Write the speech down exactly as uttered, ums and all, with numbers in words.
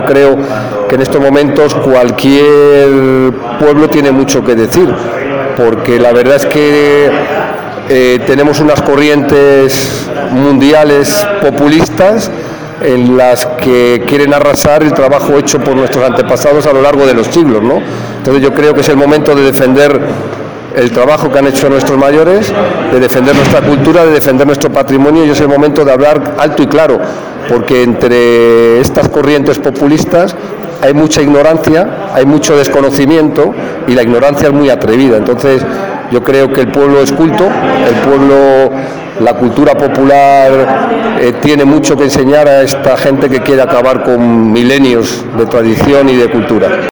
creo que en estos momentos cualquier pueblo tiene mucho que decir, porque la verdad es que eh, tenemos unas corrientes mundiales populistas en las que quieren arrasar el trabajo hecho por nuestros antepasados a lo largo de los siglos, ¿no? Entonces yo creo que es el momento de defender el trabajo que han hecho nuestros mayores, de defender nuestra cultura, de defender nuestro patrimonio, y es el momento de hablar alto y claro, porque entre estas corrientes populistas hay mucha ignorancia, hay mucho desconocimiento, y la ignorancia es muy atrevida. Entonces yo creo que el pueblo es culto, el pueblo, la cultura popular eh, tiene mucho que enseñar a esta gente que quiere acabar con milenios de tradición y de cultura.